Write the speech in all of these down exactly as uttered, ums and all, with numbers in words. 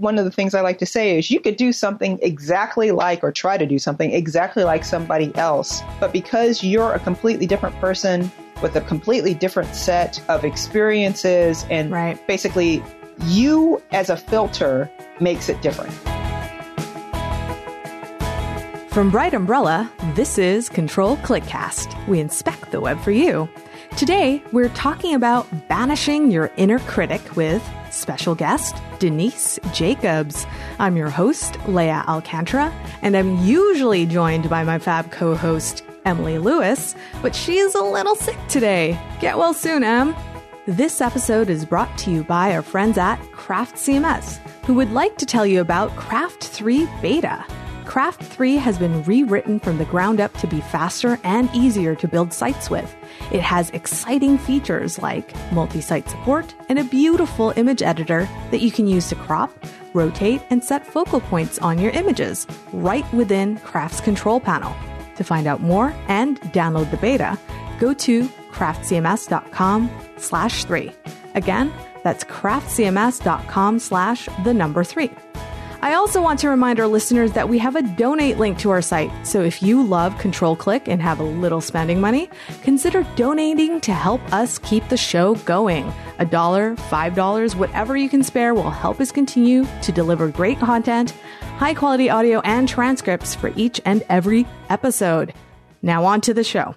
one of the things I like to say is you could do something exactly like, or try to do something exactly like somebody else. But because you're a completely different person with a completely different set of experiences, and right. basically you as a filter makes it different. From Bright Umbrella, this is Control Clickcast. We inspect the web for you. Today, we're talking about banishing your inner critic with special guest, Denise Jacobs. I'm your host, Leah Alcantara, and I'm usually joined by my fab co-host, Emily Lewis, but she's a little sick today. Get well soon, Em. This episode is brought to you by our friends at Craft C M S, who would like to tell you about Craft three Beta. Craft three has been rewritten from the ground up to be faster and easier to build sites with. It has exciting features like multi-site support and a beautiful image editor that you can use to crop, rotate, and set focal points on your images right within Craft's control panel. To find out more and download the beta, go to craftcms.com slash three. Again, that's craftcms.com slash the number three. I also want to remind our listeners that we have a donate link to our site. So if you love Control Click and have a little spending money, consider donating to help us keep the show going. A dollar, five dollars, whatever you can spare will help us continue to deliver great content, high quality audio, and transcripts for each and every episode. Now on to the show.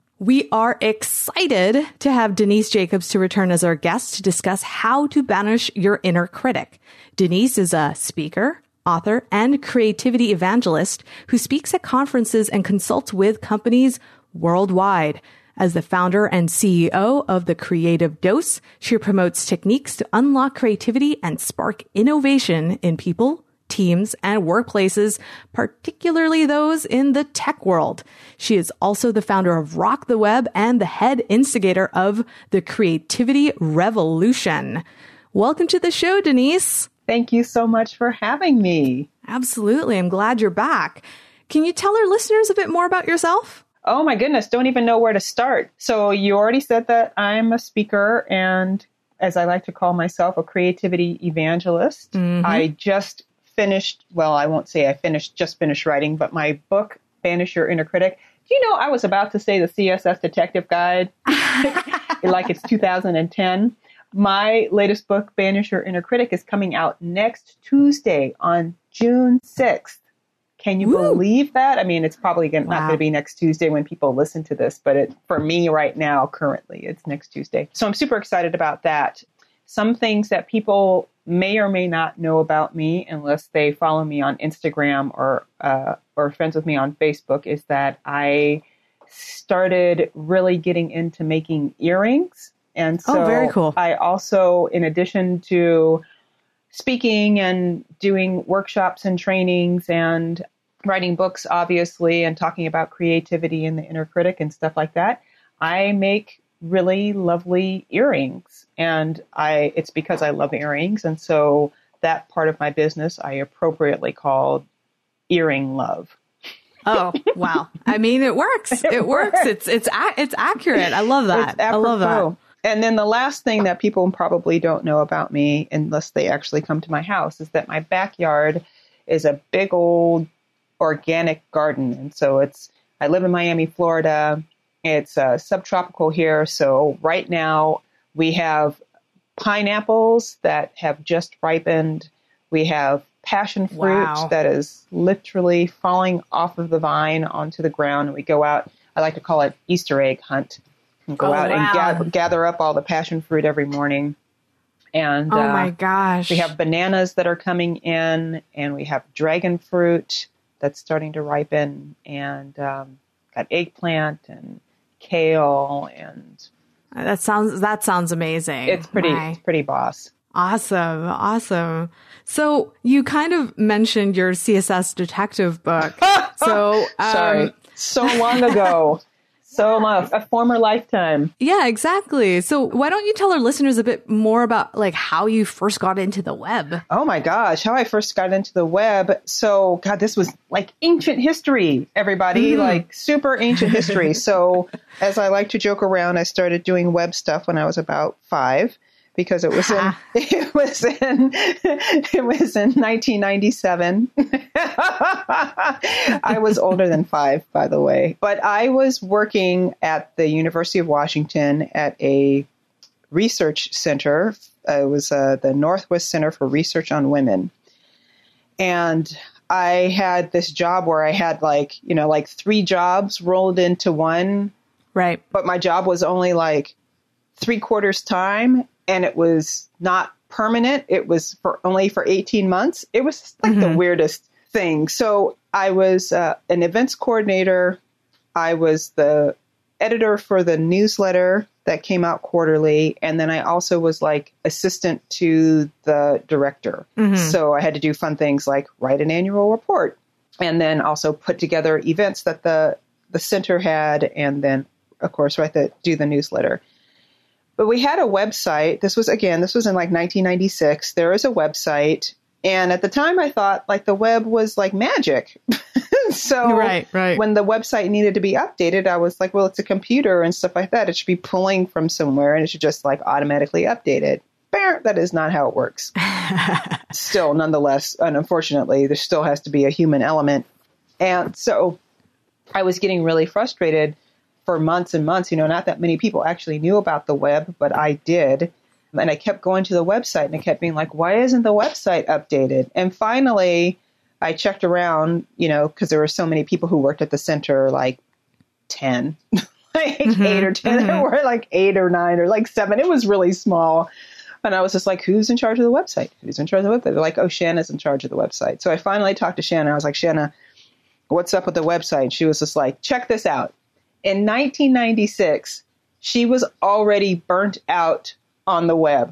We are excited to have Denise Jacobs to return as our guest to discuss how to banish your inner critic. Denise is a speaker, author, and creativity evangelist who speaks at conferences and consults with companies worldwide. As the founder and C E O of The Creative Dose, she promotes techniques to unlock creativity and spark innovation in people, teams, and workplaces, particularly those in the tech world. She is also the founder of Rock the Web and the head instigator of the Creativity Revolution. Welcome to the show, Denise. Thank you so much for having me. Absolutely. I'm glad you're back. Can you tell our listeners a bit more about yourself? Oh my goodness, don't even know where to start. So you already said that I'm a speaker and, as I like to call myself, a creativity evangelist. Mm-hmm. I just finished, well, I won't say I finished, just finished writing, but my book, Banish Your Inner Critic. Do you know, I was about to say the C S S Detective Guide, like it's two thousand ten. My latest book, Banish Your Inner Critic, is coming out next Tuesday on June sixth. Can you Woo. believe that? I mean, it's probably gonna, wow. not going to be next Tuesday when people listen to this, but it, for me right now, currently, it's next Tuesday. So I'm super excited about that. Some things that people may or may not know about me, unless they follow me on Instagram or uh, or friends with me on Facebook, is that I started really getting into making earrings. And so oh, very cool. I also, in addition to speaking and doing workshops and trainings and writing books, obviously, and talking about creativity and the inner critic and stuff like that, I make really lovely earrings. And I it's because I love earrings. And so that part of my business I appropriately called Earring Love. Oh, wow. I mean, it works. It, it works. works. It's it's it's accurate. I love that. I love that. And then the last thing that people probably don't know about me, unless they actually come to my house, is that my backyard is a big old organic garden. And so it's, I live in Miami, Florida. It's uh, subtropical here. So right now we have pineapples that have just ripened. We have passion fruit wow. that is literally falling off of the vine onto the ground. And we go out, I like to call it Easter egg hunt. And go oh, out wow. and gather, gather up all the passion fruit every morning. And oh uh, my gosh. We have bananas that are coming in, and we have dragon fruit that's starting to ripen, and um, got eggplant and kale, and that sounds that sounds amazing. It's pretty my. it's pretty boss. Awesome, awesome. So you kind of mentioned your C S S detective book. So um, sorry, so long ago. So long, a former lifetime. Yeah, exactly. So why don't you tell our listeners a bit more about like how you first got into the web? Oh my gosh, how I first got into the web. So God, this was like ancient history, everybody, mm. like super ancient history. So as I like to joke around, I started doing web stuff when I was about five. because it was in it was in it was in nineteen ninety-seven. I was older than five, by the way. But I was working at the University of Washington at a research center. Uh, it was uh, the Northwest Center for Research on Women. And I had this job where I had like, you know, like three jobs rolled into one. Right. But my job was only like three quarters time, and it was not permanent. It was for only for eighteen months. It was like mm-hmm. the weirdest thing. So I was uh, an events coordinator. I was the editor for the newsletter that came out quarterly. And then I also was like assistant to the director. Mm-hmm. So I had to do fun things like write an annual report, and then also put together events that the, the center had. And then, of course, write the, do the newsletter. But we had a website. This was, again, this was in like nineteen ninety-six. There was a website. And at the time I thought like the web was like magic. So right, right. when the website needed to be updated, I was like, well, it's a computer and stuff like that. It should be pulling from somewhere and it should just like automatically update it. That is not how it works. Still, nonetheless, and unfortunately, there still has to be a human element. And so I was getting really frustrated for months and months. You know, not that many people actually knew about the web, but I did. And I kept going to the website and I kept being like, why isn't the website updated? And finally, I checked around, you know, because there were so many people who worked at the center, like ten, like mm-hmm. eight or ten, mm-hmm. there were like eight or nine or like seven. It was really small. And I was just like, who's in charge of the website? Who's in charge of the website? They're like, oh, Shanna's in charge of the website. So I finally talked to Shanna. I was like, Shanna, what's up with the website? And she was just like, check this out. In nineteen ninety-six, she was already burnt out on the web.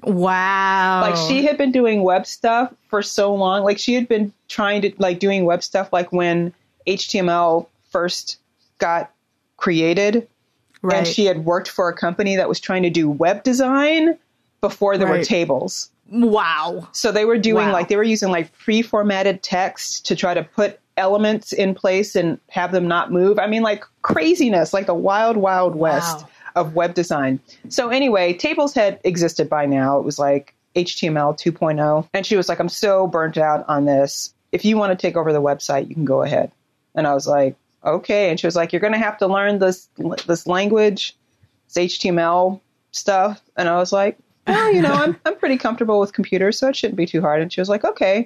Wow. Like she had been doing web stuff for so long. Like she had been trying to like doing web stuff like when H T M L first got created. Right. And she had worked for a company that was trying to do web design before there right. were tables. Wow. So they were doing wow. like, they were using like pre-formatted text to try to put elements in place and have them not move. I mean, like craziness, like the wild, wild west. Wow. Of web design. So anyway, tables had existed by now. It was like H T M L two point oh. And she was like, I'm so burnt out on this. If you want to take over the website, you can go ahead. And I was like, okay. And she was like, you're going to have to learn this, this language, this H T M L stuff. And I was like, well, you know, I'm, I'm pretty comfortable with computers, so it shouldn't be too hard. And she was like, okay.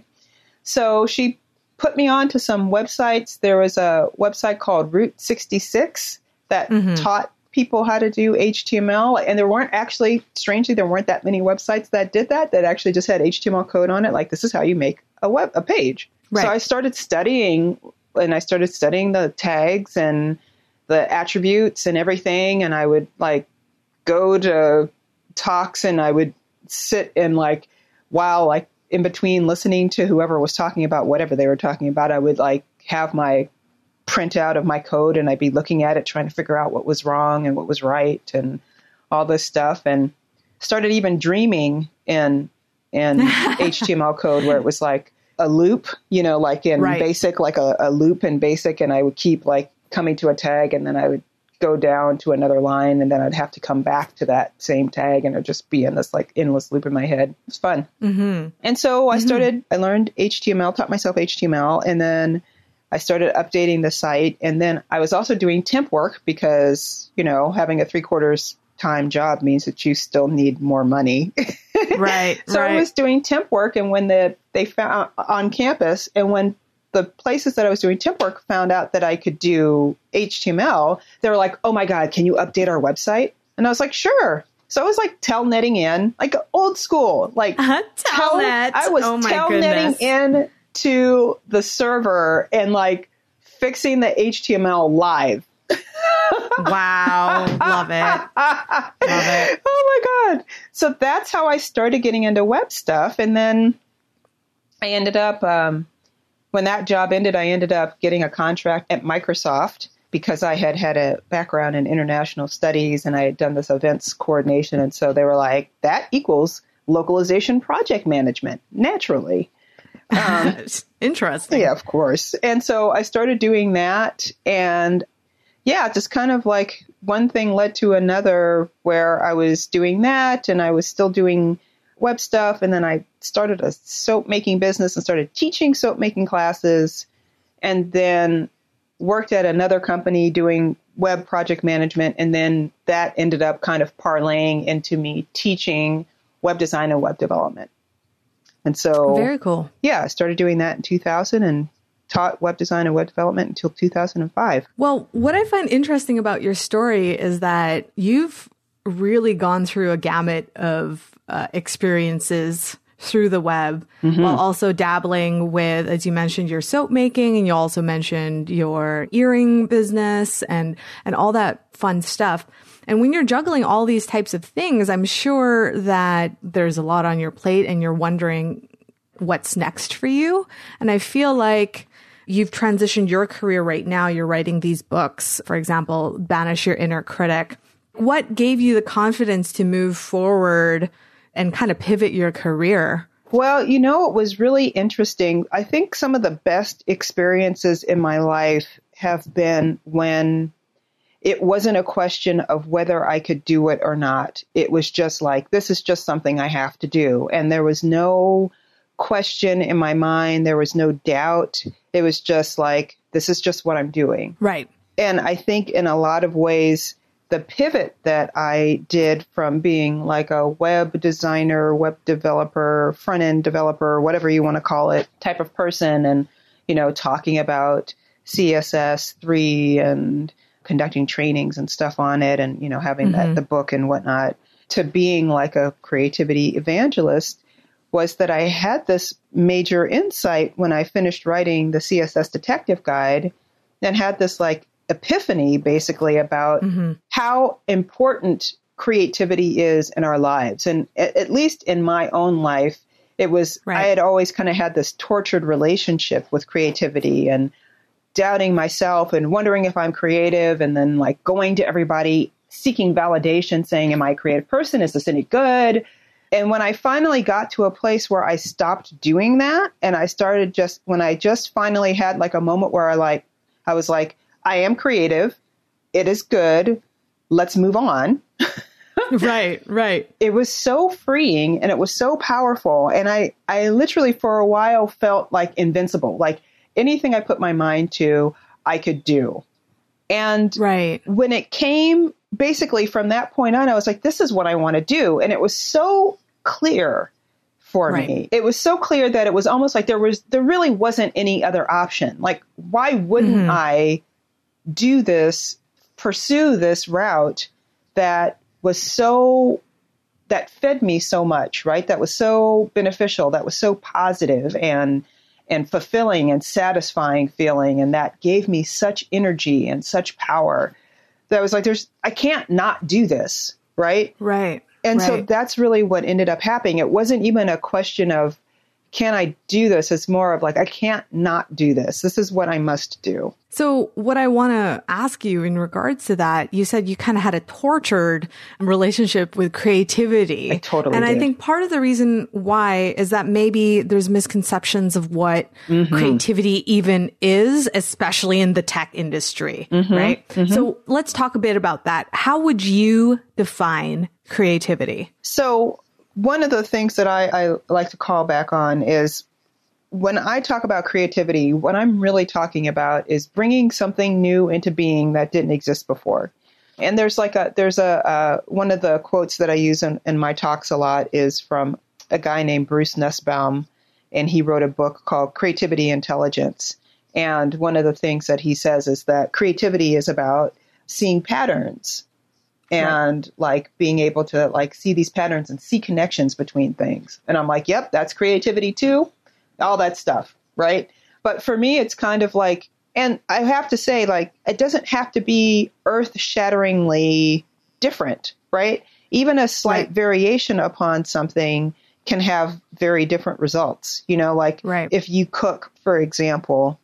So she put me on to some websites. There was a website called Route sixty-six that mm-hmm. taught people how to do H T M L. And there weren't actually, strangely, there weren't that many websites that did that, that actually just had H T M L code on it. Like, this is how you make a web, a page. Right. So I started studying, and I started studying the tags and the attributes and everything. And I would like go to talks and I would sit and like, while like in between listening to whoever was talking about whatever they were talking about, I would like have my printout of my code and I'd be looking at it, trying to figure out what was wrong and what was right and all this stuff, and started even dreaming in in H T M L code where it was like a loop, you know, like in right. BASIC, like a, a loop in BASIC, and I would keep like coming to a tag and then I would go down to another line and then I'd have to come back to that same tag and it'd just be in this like endless loop in my head. It was fun. Mm-hmm. And so I started, mm-hmm. I learned H T M L, taught myself H T M L, and then I started updating the site. And then I was also doing temp work because, you know, having a three quarters time job means that you still need more money. Right. So right. I was doing temp work, and when the, they found on campus, and when the places that I was doing temp work found out that I could do H T M L, they were like, oh my God, can you update our website? And I was like, sure. So I was like telnetting in, like old school, like uh-huh. telnet. I was oh telnetting in to the server and like fixing the H T M L live. Wow. Love it. Love it. Oh my God. So that's how I started getting into web stuff. And then I ended up, um, when that job ended, I ended up getting a contract at Microsoft because I had had a background in international studies and I had done this events coordination. And so they were like, that equals localization project management, naturally. Um, Interesting. Yeah, of course. And so I started doing that, and yeah, just kind of like one thing led to another where I was doing that and I was still doing web stuff. And then I started a soap making business and started teaching soap making classes, and then worked at another company doing web project management. And then that ended up kind of parlaying into me teaching web design and web development. And so, very cool. Yeah, I started doing that in two thousand and taught web design and web development until two thousand five. Well, what I find interesting about your story is that you've really gone through a gamut of uh, experiences through the web, mm-hmm. while also dabbling with, as you mentioned, your soap making, and you also mentioned your earring business and and all that fun stuff. And when you're juggling all these types of things, I'm sure that there's a lot on your plate and you're wondering what's next for you. And I feel like you've transitioned your career right now. You're writing these books, for example, Banish Your Inner Critic. What gave you the confidence to move forward and kind of pivot your career? Well, you know, it was really interesting. I think some of the best experiences in my life have been when it wasn't a question of whether I could do it or not. It was just like, this is just something I have to do. And there was no question in my mind. There was no doubt. It was just like, this is just what I'm doing. Right. And I think in a lot of ways, the pivot that I did from being like a web designer, web developer, front-end developer, whatever you want to call it, type of person, and, you know, talking about C S S three and conducting trainings and stuff on it and, you know, having mm-hmm. that, the book and whatnot, to being like a creativity evangelist, was that I had this major insight when I finished writing the C S S Detective Guide, and had this like epiphany basically about mm-hmm. how important creativity is in our lives. And at, at least in my own life, it was, right. I had always kind of had this tortured relationship with creativity and doubting myself and wondering if I'm creative, and then like going to everybody seeking validation saying, am I a creative person? Is this any good? And when I finally got to a place where I stopped doing that, and I started just, when I just finally had like a moment where I like, I was like, I am creative. It is good. Let's move on. Right, right. It was so freeing and it was so powerful. And I, I literally for a while felt like invincible, like anything I put my mind to, I could do. And right. when it came basically from that point on, I was like, this is what I want to do. And it was so clear for right. me. It was so clear that it was almost like there was, there really wasn't any other option. Like, why wouldn't mm-hmm. I do this, pursue this route that was so, that fed me so much, right? That was so beneficial, that was so positive and, and fulfilling and satisfying feeling. And that gave me such energy and such power that I was like, there's, I can't not do this. Right. Right. And right. so that's really what ended up happening. It wasn't even a question of, can I do this? It's more of like, I can't not do this. This is what I must do. So what I want to ask you in regards to that, you said you kind of had a tortured relationship with creativity. I totally And did. I think part of the reason why is that maybe there's misconceptions of what mm-hmm. creativity even is, especially in the tech industry, mm-hmm. right? Mm-hmm. So let's talk a bit about that. How would you define creativity? So one of the things that I, I like to call back on is when I talk about creativity, what I'm really talking about is bringing something new into being that didn't exist before. And there's like a, there's a, uh, one of the quotes that I use in, in my talks a lot is from a guy named Bruce Nussbaum. And he wrote a book called Creativity Intelligence. And one of the things that he says is that creativity is about seeing patterns. And right. like being able to like see these patterns and see connections between things. And I'm like, yep, that's creativity too. All that stuff. Right. But for me, it's kind of like, and I have to say, like, it doesn't have to be earth shatteringly different. Right. Even a slight right. variation upon something can have very different results. You know, like right. if you cook, for example,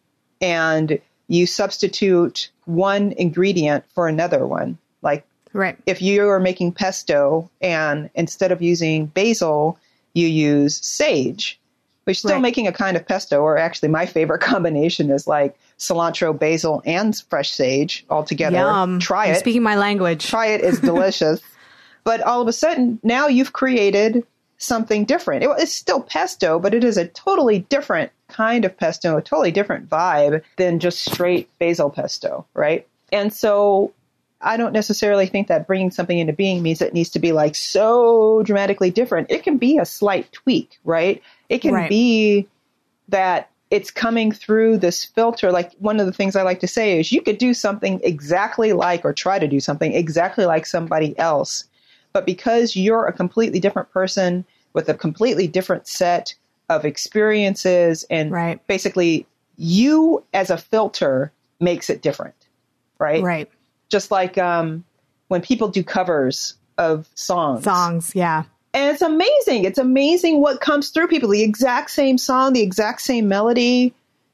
and you substitute one ingredient for another one, like, right. if you are making pesto and instead of using basil, you use sage, But you're still Right. making a kind of pesto, or actually my favorite combination is like cilantro, basil, and fresh sage all together. Yum. Try You're it. speaking my language. Try it. It's delicious. But all of a sudden, now you've created something different. It, it's still pesto, but it is a totally different kind of pesto, a totally different vibe than just straight basil pesto, right? And so I don't necessarily think that bringing something into being means it needs to be like so dramatically different. It can be a slight tweak, right? It can Right. be that it's coming through this filter. Like one of the things I like to say is you could do something exactly like, or try to do something exactly like somebody else. But because you're a completely different person with a completely different set of experiences, and Right. basically you as a filter makes it different, right? Right. Just like um, when people do covers of songs. Songs. Yeah. And it's amazing. It's amazing what comes through people. The exact same song, the exact same melody.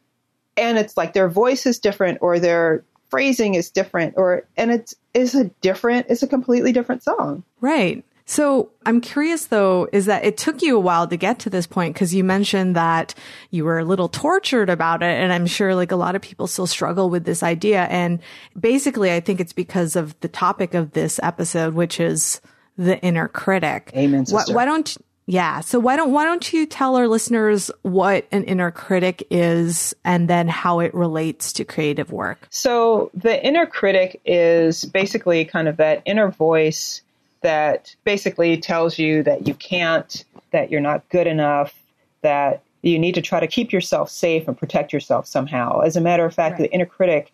And it's like their voice is different, or their phrasing is different, or, and it's, it's a different, it's a completely different song. Right. So I'm curious, though, is that it took you a while to get to this point, because you mentioned that you were a little tortured about it. And I'm sure like a lot of people still struggle with this idea. And basically, I think it's because of the topic of this episode, which is the inner critic. Amen, Why, sister. why don't, yeah. So why don't, why don't you tell our listeners what an inner critic is, and then how it relates to creative work? So the inner critic is basically kind of that inner voice that basically tells you that you can't, that you're not good enough, that you need to try to keep yourself safe and protect yourself somehow. As a matter of fact, Right. the inner critic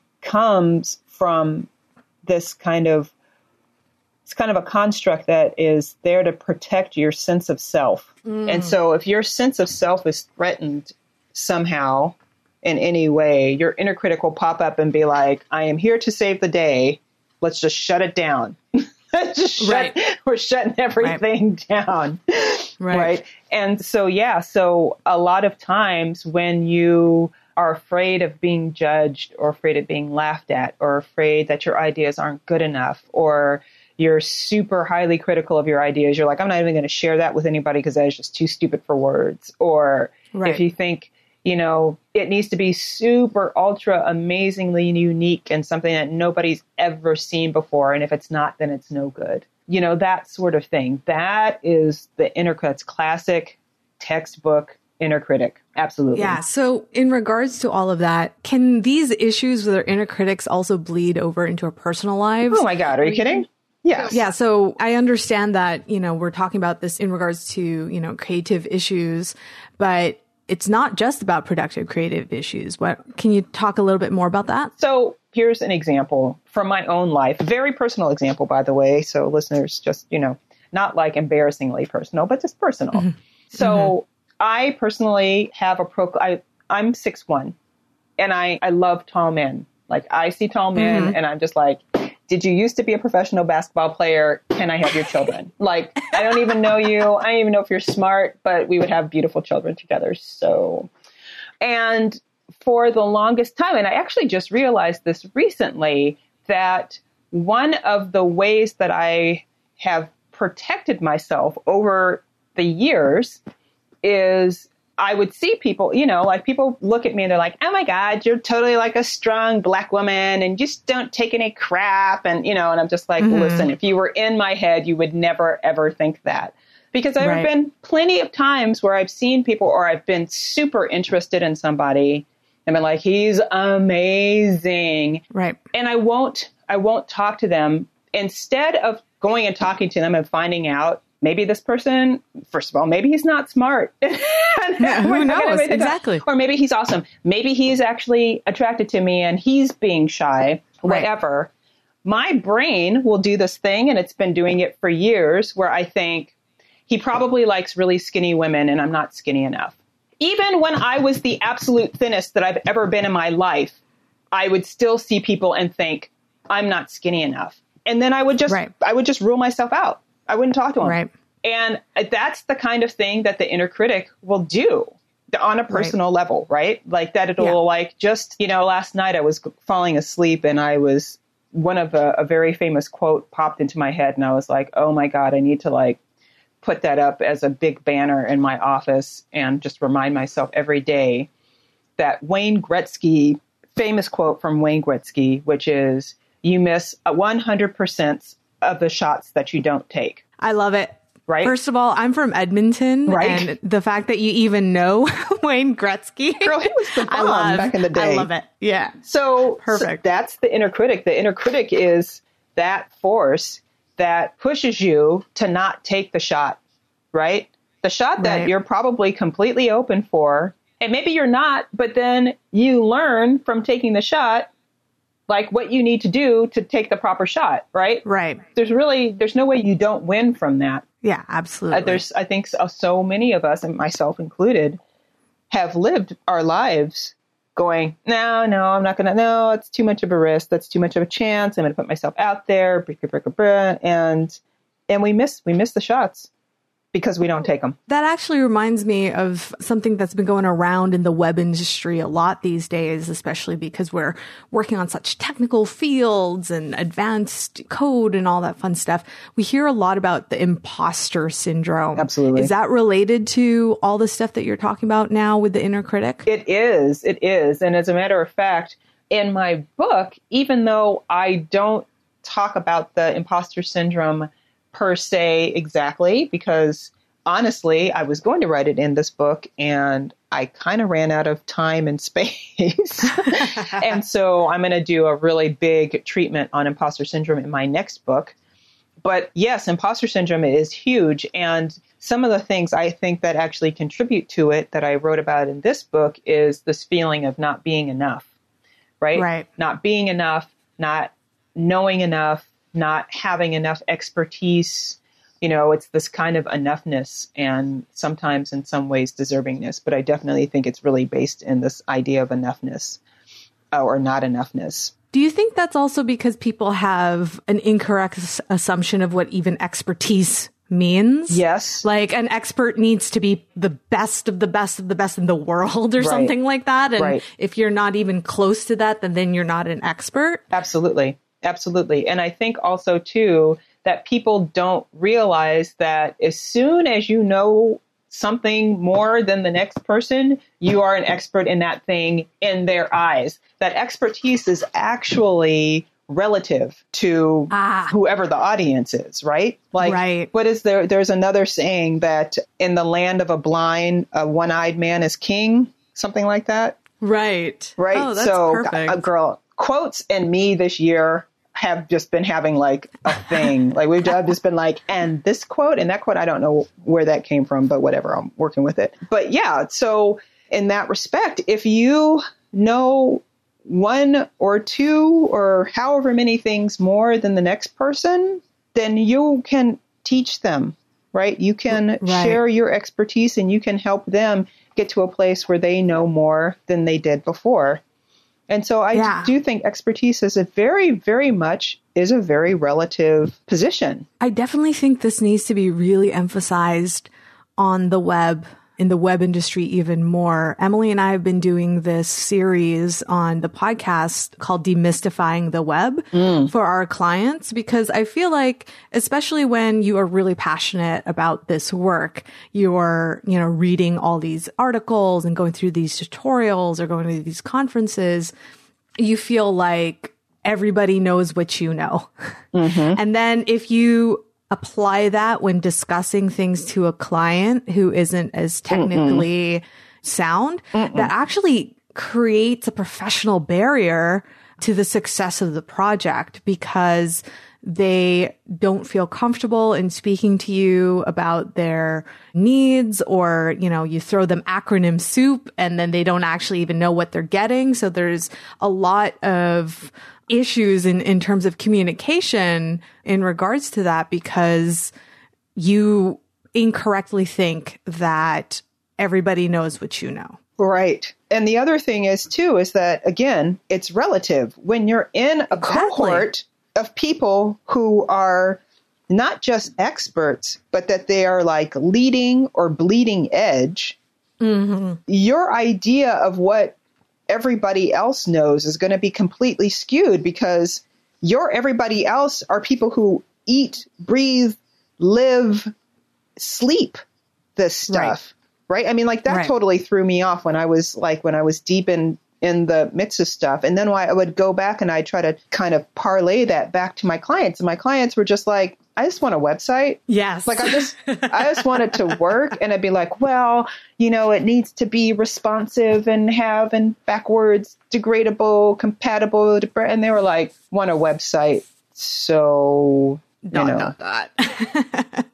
comes from this kind of, it's kind of a construct that is there to protect your sense of self. Mm. And so if your sense of self is threatened somehow in any way, your inner critic will pop up and be like, I am here to save the day. Let's just shut it down. Just shut, Right. We're shutting everything down. Right. Right. And so, yeah, so a lot of times when you are afraid of being judged, or afraid of being laughed at, or afraid that your ideas aren't good enough, or you're super highly critical of your ideas, you're like, I'm not even going to share that with anybody because that is just too stupid for words. Or Right. if you think, you know, it needs to be super, ultra, amazingly unique and something that nobody's ever seen before. And if it's not, then it's no good. You know, that sort of thing. That is the inner critic's classic textbook inner critic. Absolutely. Yeah. So in regards to all of that, can these issues with our inner critics also bleed over into our personal lives? Oh my God. Are you kidding? Yes. Yeah. So I understand that, you know, we're talking about this in regards to, you know, creative issues, but it's not just about productive creative issues. What, can you talk a little bit more about that? So here's an example from my own life, very personal example, by the way. So listeners, just, you know, not like embarrassingly personal, but just personal. Mm-hmm. So mm-hmm. I personally have a pro, I, I'm six one, and I, I love tall men. Like I see tall men mm-hmm. and I'm just like, did you used to be a professional basketball player? Can I have your children? Like, I don't even know you. I don't even know if you're smart, but we would have beautiful children together. So, and for the longest time, and I actually just realized this recently, that one of the ways that I have protected myself over the years is I would see people, you know, like people look at me and they're like, oh my God, you're totally like a strong Black woman and just don't take any crap. And, you know, and I'm just like, mm-hmm. listen, if you were in my head, you would never, ever think that. Because there have been plenty of times where I've seen people, or I've been super interested in somebody and been like, he's amazing. Right. And I won't, I won't talk to them. Instead of going and talking to them and finding out, maybe this person, first of all, maybe he's not smart. Yeah, who knows? Exactly. Or maybe he's awesome. Maybe he's actually attracted to me and he's being shy, whatever. Right. My brain will do this thing, and it's been doing it for years, where I think he probably likes really skinny women and I'm not skinny enough. Even when I was the absolute thinnest that I've ever been in my life, I would still see people and think, I'm not skinny enough. And then I would just, right. I would just rule myself out. I wouldn't talk to him. Right. And that's the kind of thing that the inner critic will do on a personal right. level, right? Like that it'll yeah. like just, you know, last night I was falling asleep and I was, one of a, a very famous quote popped into my head and I was like, oh my God, I need to like put that up as a big banner in my office and just remind myself every day that Wayne Gretzky, famous quote from Wayne Gretzky, which is, you miss one hundred percent of the shots that you don't take. I love it. Right. First of all, I'm from Edmonton, right? And the fact that you even know Wayne Gretzky, girl, he was the bomb love, back in the day. I love it. Yeah. So perfect. So that's the inner critic. The inner critic is that force that pushes you to not take the shot, right? The shot that right. you're probably completely open for, and maybe you're not, but then you learn from taking the shot, like what you need to do to take the proper shot, right? Right. There's really, there's no way you don't win from that. Yeah, absolutely. Uh, there's, I think so, so many of us, and myself included, have lived our lives going, no, no, I'm not going to, no, it's too much of a risk. That's too much of a chance. I'm going to put myself out there, and, and we miss, we miss the shots because we don't take them. That actually reminds me of something that's been going around in the web industry a lot these days, especially because we're working on such technical fields and advanced code and all that fun stuff. We hear a lot about the imposter syndrome. Absolutely. Is that related to all the stuff that you're talking about now with the inner critic? It is. It is. And as a matter of fact, in my book, even though I don't talk about the imposter syndrome per se exactly, because honestly, I was going to write it in this book and I kind of ran out of time and space. And so I'm going to do a really big treatment on imposter syndrome in my next book. But yes, imposter syndrome is huge. And some of the things I think that actually contribute to it that I wrote about in this book is this feeling of not being enough, right? Right. Not being enough, not knowing enough, not having enough expertise. You know, it's this kind of enoughness and sometimes in some ways deservingness, but I definitely think it's really based in this idea of enoughness uh, or not enoughness. Do you think that's also because people have an incorrect s- assumption of what even expertise means? Yes. Like an expert needs to be the best of the best of the best in the world or right. something like that. And right. if you're not even close to that, then, then you're not an expert. Absolutely. Absolutely. And I think also, too, that people don't realize that as soon as you know something more than the next person, you are an expert in that thing in their eyes. That expertise is actually relative to ah. whoever the audience is, right? Like, right. what is there? There's another saying that in the land of a blind, a one-eyed man is king, something like that. Right. Right. Oh, that's so, perfect. a girl, quotes and me this year have just been having like a thing. Like we've just been like, and this quote and that quote, I don't know where that came from, but whatever, I'm working with it. But yeah, so in that respect, if you know one or two or however many things more than the next person, then you can teach them, right? You can right. share your expertise and you can help them get to a place where they know more than they did before. And so I yeah. do think expertise is a very, very much is a very relative position. I definitely think this needs to be really emphasized on the web, in the web industry even more. Emily and I have been doing this series on the podcast called Demystifying the Web mm. for our clients, because I feel like, especially when you are really passionate about this work, you're, you know, reading all these articles and going through these tutorials or going to these conferences, you feel like everybody knows what you know. Mm-hmm. And then if you apply that when discussing things to a client who isn't as technically Mm-mm. sound, Mm-mm. that actually creates a professional barrier to the success of the project, because they don't feel comfortable in speaking to you about their needs, or, you know, you throw them acronym soup and then they don't actually even know what they're getting. So there's a lot of issues in, in terms of communication in regards to that, because you incorrectly think that everybody knows what you know. Right. And the other thing is, too, is that, again, it's relative. When you're in a exactly. cohort of people who are not just experts, but that they are like leading or bleeding edge, mm-hmm. your idea of what everybody else knows is going to be completely skewed, because your everybody else are people who eat, breathe, live, sleep this stuff. Right. right? I mean, like that right. totally threw me off when I was like, when I was deep in, in the midst of stuff. And then I would go back and I'd try to kind of parlay that back to my clients. And my clients were just like, I just want a website. Yes. Like I just, I just want it to work. And I'd be like, well, you know, it needs to be responsive and have and backwards degradable, compatible. And they were like, want a website. So, you Dot, know. dot, dot.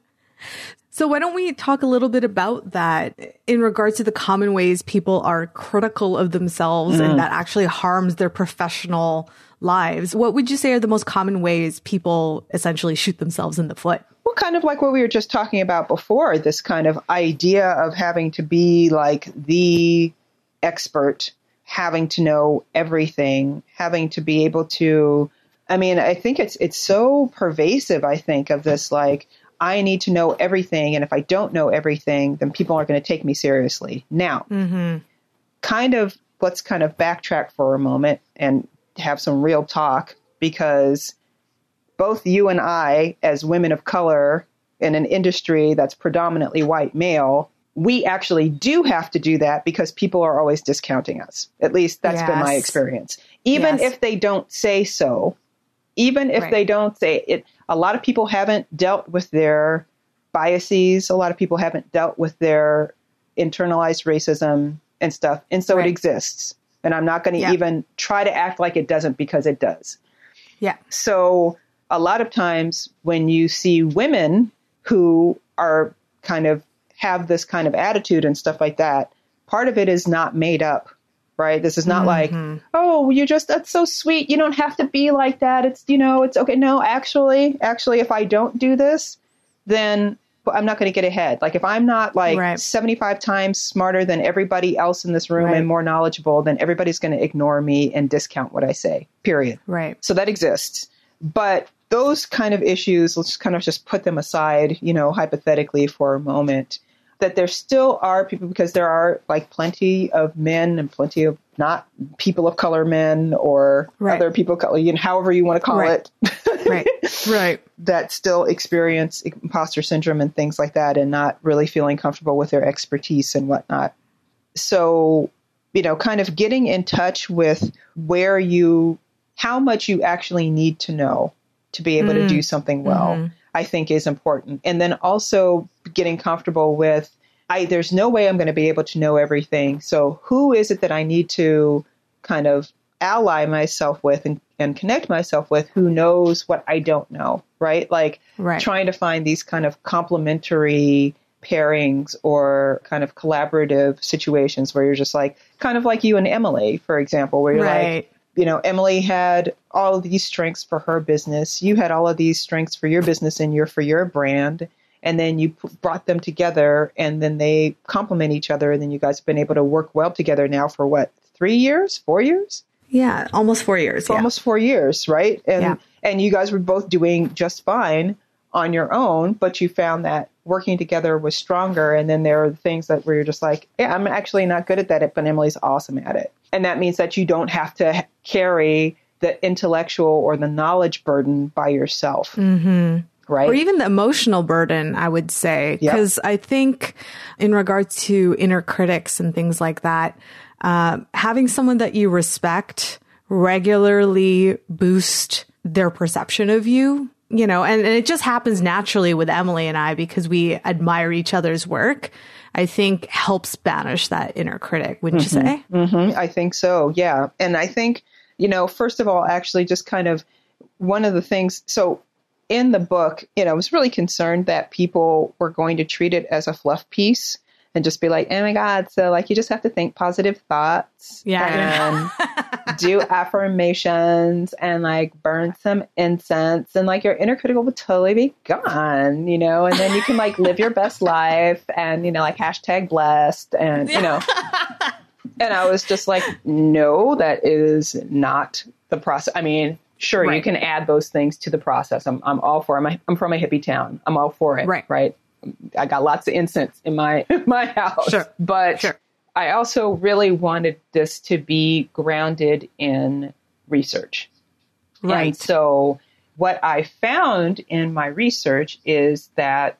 So why don't we talk a little bit about that in regards to the common ways people are critical of themselves mm. and that actually harms their professional lives. What would you say are the most common ways people essentially shoot themselves in the foot? Well, kind of like what we were just talking about before, this kind of idea of having to be like the expert, having to know everything, having to be able to, I mean, I think it's it's so pervasive, I think, of this like, I need to know everything. And if I don't know everything, then people aren't going to take me seriously. Now, mm-hmm. kind of let's kind of backtrack for a moment and have some real talk, because both you and I, as women of color in an industry that's predominantly white male, we actually do have to do that because people are always discounting us. At least that's yes. been my experience. Even yes. if they don't say so, even if right. they don't say it, a lot of people haven't dealt with their biases. A lot of people haven't dealt with their internalized racism and stuff. And so right. it exists. And I'm not going to yeah. even try to act like it doesn't, because it does. Yeah. So a lot of times when you see women who are kind of have this kind of attitude and stuff like that, part of it is not made up. Right. This is not mm-hmm. like, oh, you just, that's so sweet. You don't have to be like that. It's, you know, it's okay. No, actually, actually, if I don't do this, then I'm not going to get ahead. Like if I'm not like right. seventy-five times smarter than everybody else in this room right. and more knowledgeable, then everybody's going to ignore me and discount what I say, period. Right. So that exists. But those kind of issues, let's kind of just put them aside, you know, hypothetically for a moment. That there still are people, because there are like plenty of men and plenty of not people of color men or right. other people of color, you know, however you want to call right. it. right. Right. That still experience imposter syndrome and things like that, and not really feeling comfortable with their expertise and whatnot. So, you know, kind of getting in touch with where you, how much you actually need to know to be able mm. to do something well. Mm-hmm. I think is important. And then also getting comfortable with, I, there's no way I'm going to be able to know everything. So who is it that I need to kind of ally myself with and, and connect myself with who knows what I don't know, right? Like right. trying to find these kind of complementary pairings or kind of collaborative situations where you're just like, kind of like you and Emily, for example, where you're right. like, you know, Emily had all of these strengths for her business. You had all of these strengths for your business and your for your brand. And then you p- brought them together, and then they complement each other. And then you guys have been able to work well together now for what, three years, four years? Yeah, almost four years. Yeah. Almost four years, right? And yeah. and you guys were both doing just fine on your own, but you found that working together was stronger. And then there are things that where you're just like, yeah, I'm actually not good at that, but Emily's awesome at it. And that means that you don't have to carry the intellectual or the knowledge burden by yourself. Mm-hmm. Right. Or even the emotional burden, I would say. Because yep. I think in regards to inner critics and things like that, uh, having someone that you respect regularly boost their perception of you, you know, and, and it just happens naturally with Emily and I because we admire each other's work. I think helps banish that inner critic, wouldn't mm-hmm. you say? Mm-hmm. I think so. Yeah. And I think, you know, first of all, actually just kind of one of the things. So in the book, you know, I was really concerned that people were going to treat it as a fluff piece and just be like, oh my God. So like, you just have to think positive thoughts yeah. and do affirmations and like burn some incense and like your inner critic will totally be gone, you know, and then you can like live your best life and, you know, like hashtag blessed and, you know, and I was just like, no, that is not the process. I mean, sure, right. you can add those things to the process. I'm I'm all for it. I'm, I'm from a hippie town. I'm all for it. Right. Right. I got lots of incense in my in my house. Sure. But sure. I also really wanted this to be grounded in research. Right. And so what I found in my research is that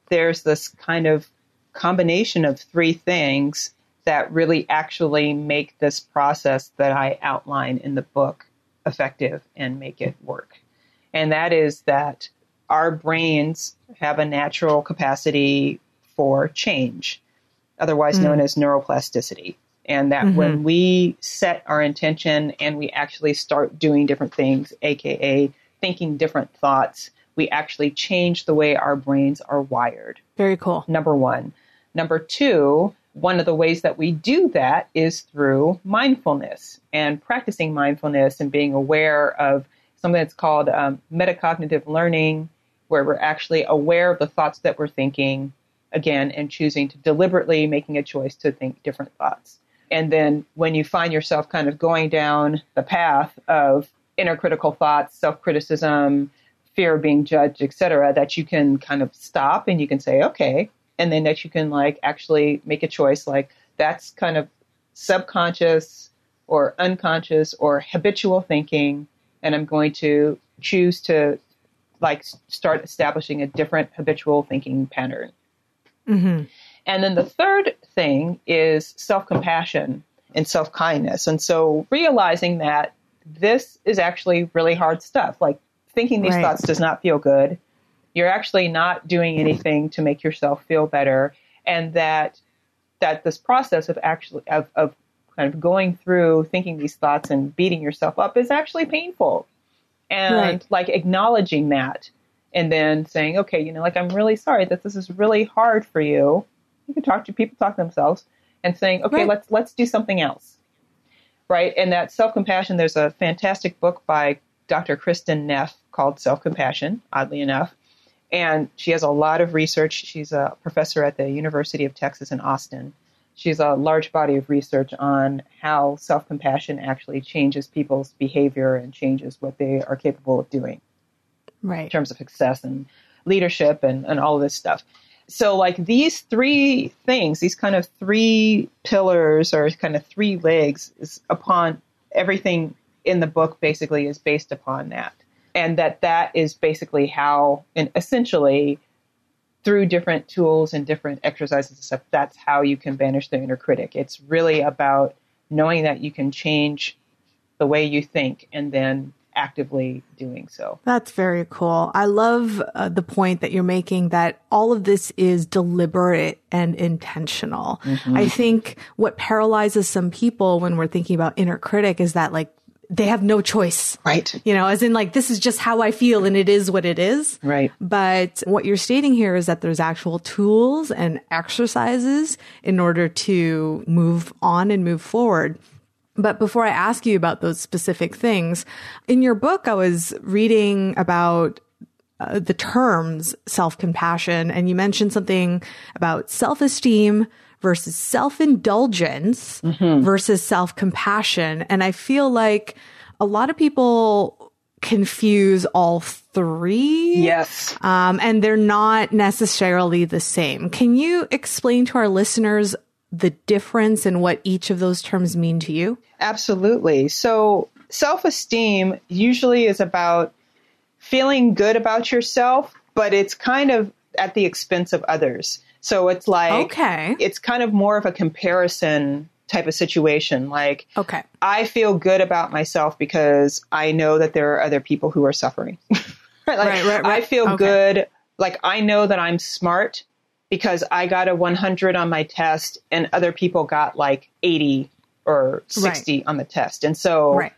there's this kind of combination of three things that really actually make this process that I outline in the book effective and make it work. And that is that our brains have a natural capacity for change, otherwise mm. known as neuroplasticity. And that mm-hmm. when we set our intention and we actually start doing different things, A K A thinking different thoughts, we actually change the way our brains are wired. Very cool. Number one. Number two, one of the ways that we do that is through mindfulness and practicing mindfulness and being aware of something that's called um, metacognitive learning, where we're actually aware of the thoughts that we're thinking, again, and choosing to deliberately making a choice to think different thoughts. And then when you find yourself kind of going down the path of inner critical thoughts, self-criticism, fear of being judged, et cetera, that you can kind of stop and you can say, okay, and then that you can like actually make a choice like that's kind of subconscious or unconscious or habitual thinking. And I'm going to choose to like start establishing a different habitual thinking pattern. Mm-hmm. And then the third thing is self-compassion and self-kindness. And so realizing that this is actually really hard stuff. Like thinking these right. thoughts does not feel good. You're actually not doing anything to make yourself feel better. And that that this process of actually of, of kind of going through thinking these thoughts and beating yourself up is actually painful. And right. like acknowledging that and then saying, okay, you know, like I'm really sorry that this is really hard for you. You can talk to people, talk to themselves and saying, okay, right. let's let's do something else. Right. And that self-compassion, there's a fantastic book by Doctor Kristin Neff called Self-Compassion, oddly enough. And she has a lot of research. She's a professor at the University of Texas in Austin. She has a large body of research on how self-compassion actually changes people's behavior and changes what they are capable of doing. Right. In terms of success and leadership and, and all of this stuff. So like these three things, these kind of three pillars or kind of three legs is upon everything in the book basically is based upon that. And that that is basically how, and essentially through different tools and different exercises and stuff, that's how you can banish the inner critic. It's really about knowing that you can change the way you think and then actively doing so. That's very cool. I love uh, the point that you're making that all of this is deliberate and intentional. Mm-hmm. I think what paralyzes some people when we're thinking about inner critic is that like, they have no choice. Right. You know, as in like, this is just how I feel and it is what it is. Right. But what you're stating here is that there's actual tools and exercises in order to move on and move forward. But before I ask you about those specific things, in your book, I was reading about uh, the terms self-compassion, and you mentioned something about self-esteem versus self-indulgence mm-hmm. versus self-compassion. And I feel like a lot of people confuse all three. Yes. Um, and they're not necessarily the same. Can you explain to our listeners the difference in what each of those terms mean to you? Absolutely. So self-esteem usually is about feeling good about yourself, but it's kind of at the expense of others. So it's like, okay. it's kind of more of a comparison type of situation. Like, okay. I feel good about myself because I know that there are other people who are suffering. Right? Like, right, right, right. I feel okay. good. Like, I know that I'm smart because I got a one hundred on my test and other people got like eighty or sixty right. on the test. And so right.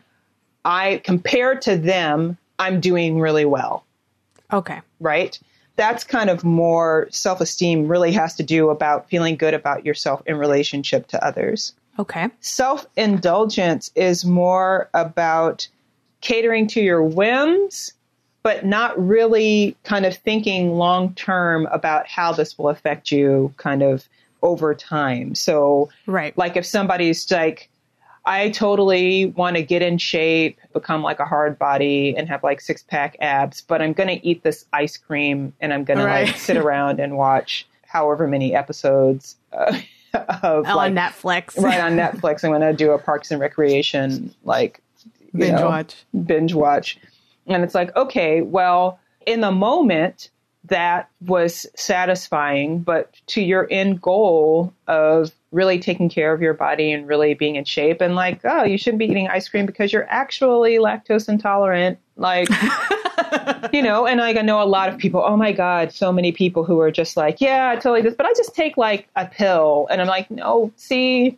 I, compared to them, I'm doing really well. Okay. Right? That's kind of more self-esteem really has to do about feeling good about yourself in relationship to others. Okay. Self-indulgence is more about catering to your whims, but not really kind of thinking long-term about how this will affect you kind of over time. So right. like if somebody's like, I totally want to get in shape, become like a hard body and have like six pack abs, but I'm going to eat this ice cream and I'm going right. to like sit around and watch however many episodes uh, of on like, Netflix. Right on Netflix. I'm going to do a Parks and Recreation, like you binge know, watch, binge watch. And it's like, okay, well, in the moment, that was satisfying, but to your end goal of really taking care of your body and really being in shape and like, oh, you shouldn't be eating ice cream because you're actually lactose intolerant. Like, you know, and like, I know a lot of people, oh my God, so many people who are just like, yeah, I totally this, but I just take like a pill. And I'm like, no, see,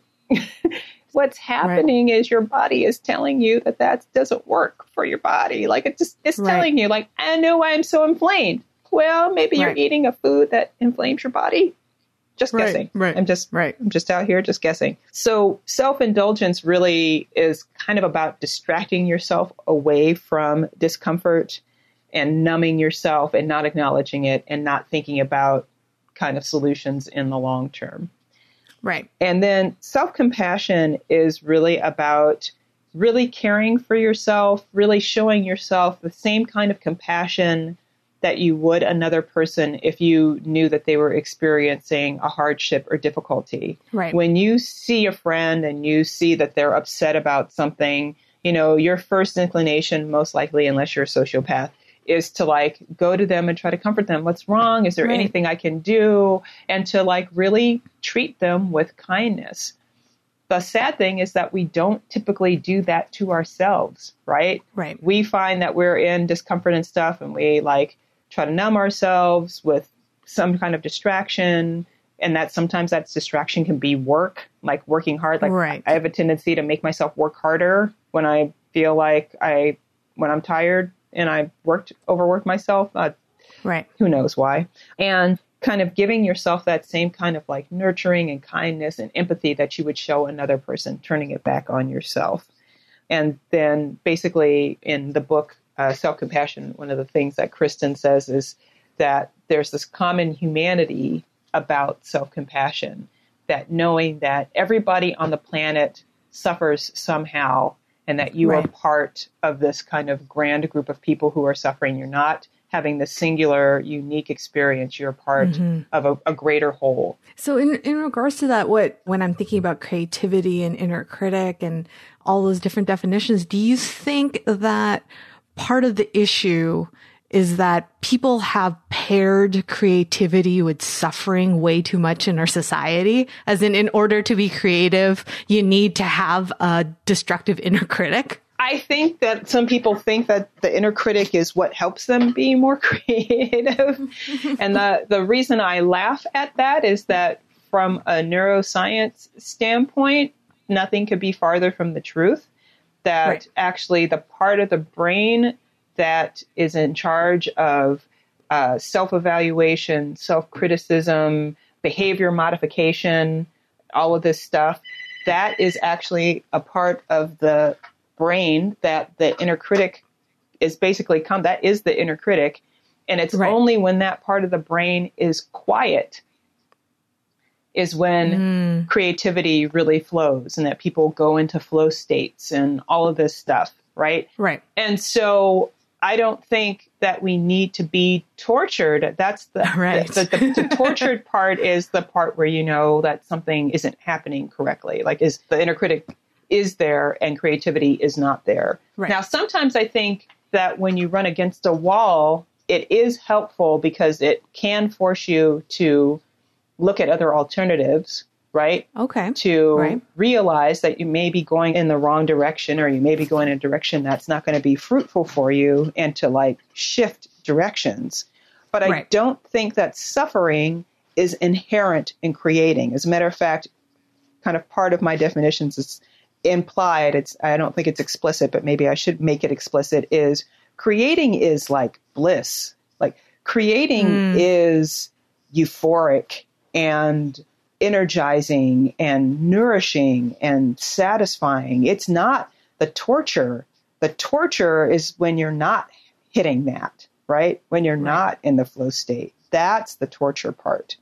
what's happening right. is your body is telling you that that doesn't work for your body. Like it just, it's right. telling you like, I know I'm so inflamed. Well, maybe right. you're eating a food that inflames your body. Just right, guessing. Right. I'm just right. I'm just out here just guessing. So self-indulgence really is kind of about distracting yourself away from discomfort and numbing yourself and not acknowledging it and not thinking about kind of solutions in the long term. Right. And then self-compassion is really about really caring for yourself, really showing yourself the same kind of compassion that you would another person if you knew that they were experiencing a hardship or difficulty. Right. When you see a friend and you see that they're upset about something, you know, your first inclination, most likely, unless you're a sociopath, is to like go to them and try to comfort them. What's wrong? Is there right. anything I can do? And to like really treat them with kindness. The sad thing is that we don't typically do that to ourselves, right? Right. We find that we're in discomfort and stuff and we like try to numb ourselves with some kind of distraction. And that sometimes that distraction can be work, like working hard. Like right. I have a tendency to make myself work harder when I feel like I, when I'm tired and I worked, overworked myself. Uh, right. Who knows why? And kind of giving yourself that same kind of like nurturing and kindness and empathy that you would show another person, turning it back on yourself. And then basically in the book, Uh, self-compassion, one of the things that Kristen says is that there's this common humanity about self-compassion, that knowing that everybody on the planet suffers somehow and that you right. are part of this kind of grand group of people who are suffering. You're not having the singular, unique experience. You're part mm-hmm. of a, a greater whole. So in, in regards to that, what when I'm thinking about creativity and inner critic and all those different definitions, do you think that part of the issue is that people have paired creativity with suffering way too much in our society? As in, in order to be creative, you need to have a destructive inner critic? I think that some people think that the inner critic is what helps them be more creative. And the, the reason I laugh at that is that from a neuroscience standpoint, nothing could be farther from the truth. That right. actually the part of the brain that is in charge of uh, self-evaluation, self-criticism, behavior modification, all of this stuff, that is actually a part of the brain that the inner critic is basically come. That is the inner critic. And it's right. only when that part of the brain is quiet is when mm. creativity really flows and that people go into flow states and all of this stuff, right? Right. And so I don't think that we need to be tortured. That's the, right. the, the, the, the tortured part is the part where you know that something isn't happening correctly. Like is the inner critic is there and creativity is not there. Right. Now, sometimes I think that when you run against a wall, it is helpful because it can force you to look at other alternatives, right? Okay. To right. realize that you may be going in the wrong direction or you may be going in a direction that's not going to be fruitful for you and to like shift directions. But I right. don't think that suffering is inherent in creating. As a matter of fact, kind of part of my definitions is implied. It's I don't think it's explicit, but maybe I should make it explicit, is creating is like bliss. Like creating mm. is euphoric and energizing and nourishing and satisfying. It's not the torture. The torture is when you're not hitting that, right? When you're right. not in the flow state. That's the torture part.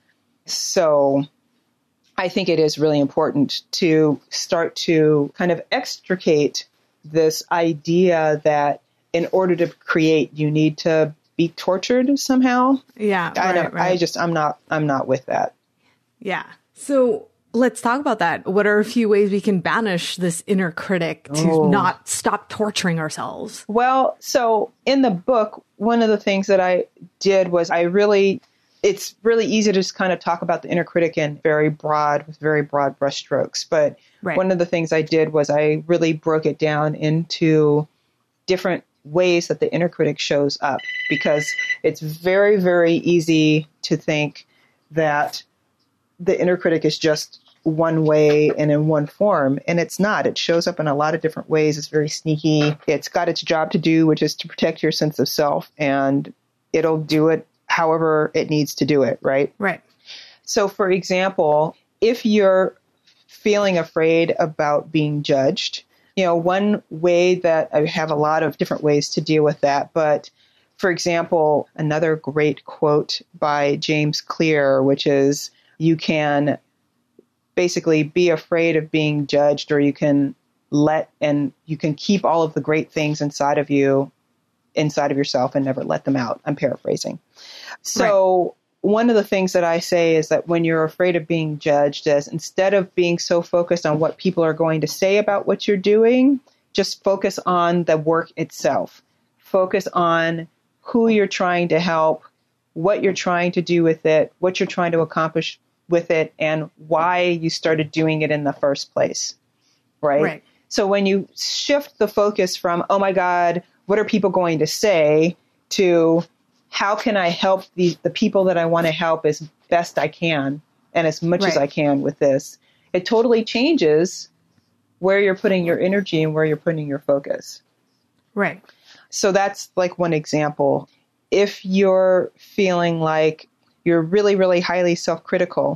So I think it is really important to start to kind of extricate this idea that in order to create, you need to be tortured somehow. Yeah. I right, don't, right. I just, I'm not, I'm not with that. Yeah. So let's talk about that. What are a few ways we can banish this inner critic to Oh. not stop torturing ourselves? Well, so in the book, one of the things that I did was I really, it's really easy to just kind of talk about the inner critic in very broad, with very broad brushstrokes. But Right. one of the things I did was I really broke it down into different ways that the inner critic shows up, because it's very, very easy to think that the inner critic is just one way and in one form, and it's not. It shows up in a lot of different ways. It's very sneaky. It's got its job to do, which is to protect your sense of self, and it'll do it however it needs to do it, right? Right. So, for example, if you're feeling afraid about being judged, you know, one way that I have a lot of different ways to deal with that, but for example, another great quote by James Clear, which is, you can basically be afraid of being judged, or you can let, and you can keep all of the great things inside of you, inside of yourself, and never let them out. I'm paraphrasing. So right. One of the things that I say is that when you're afraid of being judged, is instead of being so focused on what people are going to say about what you're doing, just focus on the work itself. Focus on who you're trying to help, what you're trying to do with it, what you're trying to accomplish with it, and why you started doing it in the first place, right? Right. So when you shift the focus from, oh my God, what are people going to say, to how can I help the, the people that I want to help as best I can and as much Right. as I can with this, it totally changes where you're putting your energy and where you're putting your focus. Right. So that's like one example. If you're feeling like you're really, really highly self-critical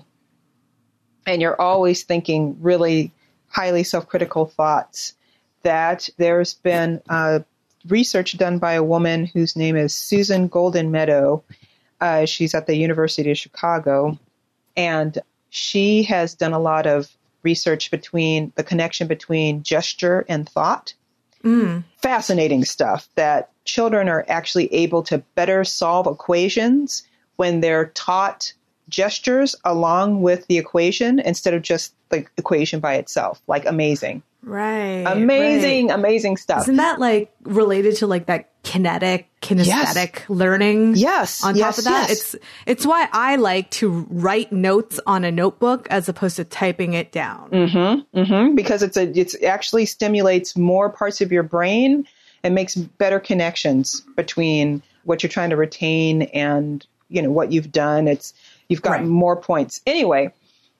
and you're always thinking really highly self-critical thoughts, that there's been uh, research done by a woman whose name is Susan Golden Meadow. Uh, she's at the University of Chicago, and she has done a lot of research between the connection between gesture and thought. Mm. Fascinating stuff, that children are actually able to better solve equations when they're taught gestures along with the equation instead of just the equation by itself. Like, amazing. Right. Amazing, right. amazing stuff. Isn't that like related to like that kinetic, kinesthetic Yes. learning? Yes. On yes, top of that, yes. it's it's why I like to write notes on a notebook as opposed to typing it down. Mm-hmm, mm-hmm, because it's a it's actually stimulates more parts of your brain and makes better connections between what you're trying to retain and, you know, what you've done. It's you've got Right. more points. Anyway,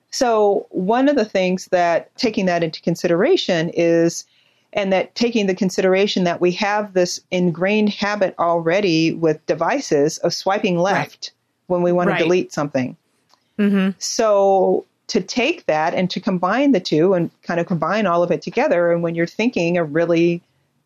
so one of the things that taking that into consideration is, and that taking the consideration that we have this ingrained habit already with devices of swiping left Right. when we want Right. to delete something. Mm-hmm. So to take that and to combine the two and kind of combine all of it together, and when you're thinking a really,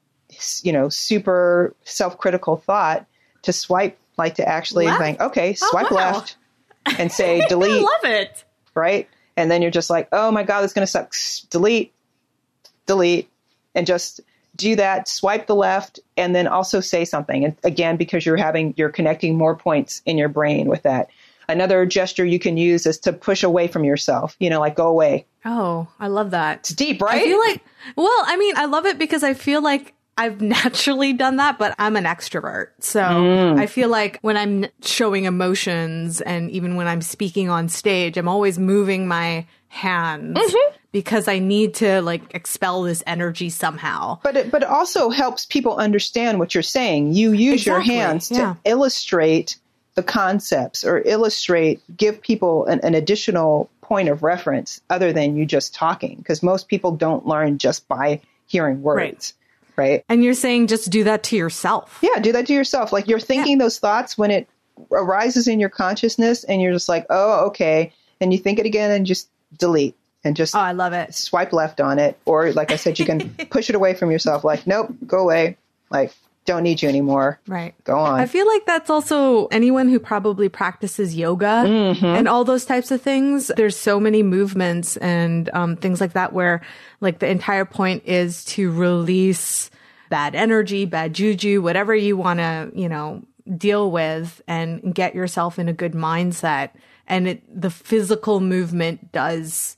you know, super self-critical thought, to swipe, like to actually Left? think, okay, Oh, swipe wow. left and say delete, I love it. right? And then you're just like, oh my God, that's going to suck. Delete, delete, and just do that, swipe the left, and then also say something. And again, because you're having, you're connecting more points in your brain with that. Another gesture you can use is to push away from yourself, you know, like go away. Oh, I love that. It's deep, right? I feel like, well, I mean, I love it because I feel like I've naturally done that, but I'm an extrovert. So Mm. I feel like when I'm showing emotions and even when I'm speaking on stage, I'm always moving my hands Mm-hmm. because I need to like expel this energy somehow. But it, but it also helps people understand what you're saying. You use your Exactly, hands yeah. to illustrate the concepts or illustrate, give people an, an additional point of reference other than you just talking. Because most people don't learn just by hearing words, right? right? And you're saying just do that to yourself. Yeah, do that to yourself. Like you're thinking Yeah. those thoughts when it arises in your consciousness and you're just like, oh, okay. And you think it again and just delete and just Oh, I love it. swipe left on it. Or like I said, you can push it away from yourself. Like, nope, go away. Like, don't need you anymore. Right. Go on. I feel like that's also anyone who probably practices yoga Mm-hmm. and all those types of things. There's so many movements and um, things like that where like the entire point is to release bad energy, bad juju, whatever you want to, you know, deal with and get yourself in a good mindset. And it, the physical movement does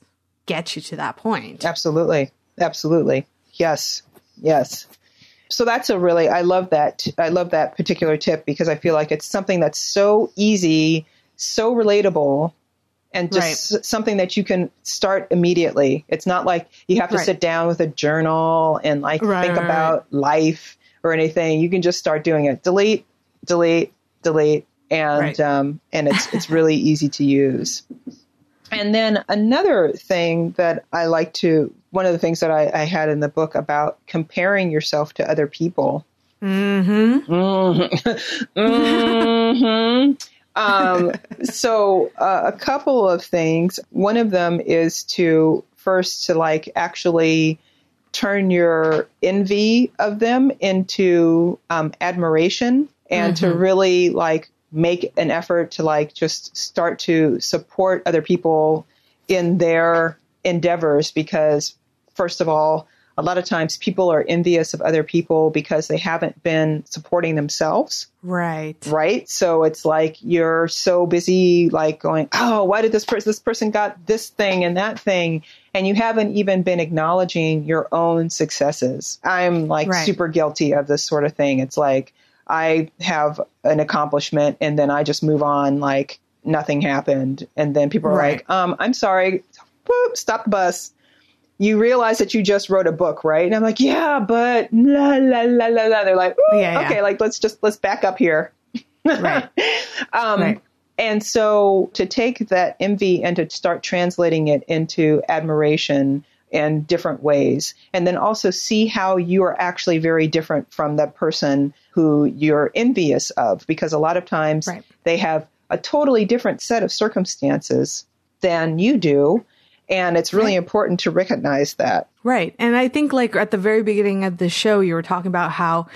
get you to that point. Absolutely. Absolutely. Yes. Yes. So that's a really, I love that. I love that particular tip because I feel like it's something that's so easy, so relatable, and just right. something that you can start immediately. It's not like you have to right. sit down with a journal and like right, think right, about right. life or anything. You can just start doing it. Delete, delete, delete. And, right. um, and it's, it's really easy to use. And then another thing that I like to, one of the things that I, I had in the book about comparing yourself to other people. Mm-hmm. Mm-hmm. mm-hmm. um, so uh, a couple of things. One of them is to first to like actually turn your envy of them into um, admiration and mm-hmm. to really like make an effort to like just start to support other people in their endeavors, because first of all, a lot of times people are envious of other people because they haven't been supporting themselves. Right. Right. So it's like you're so busy like going, oh, why did this person, this person got this thing and that thing? And you haven't even been acknowledging your own successes. I'm like right. super guilty of this sort of thing. It's like, I have an accomplishment and then I just move on like nothing happened. And then people are right. like, um, I'm sorry, Whoop, stop the bus. You realize that you just wrote a book, right? And I'm like, yeah, but la, la, la, la, la. They're like, yeah, okay, yeah. like, let's just, let's back up here. Right. um, right. And so to take that envy and to start translating it into admiration in different ways, and then also see how you are actually very different from that person who you're envious of, because a lot of times right. they have a totally different set of circumstances than you do. And it's really right. important to recognize that. Right. And I think like at the very beginning of the show, you were talking about how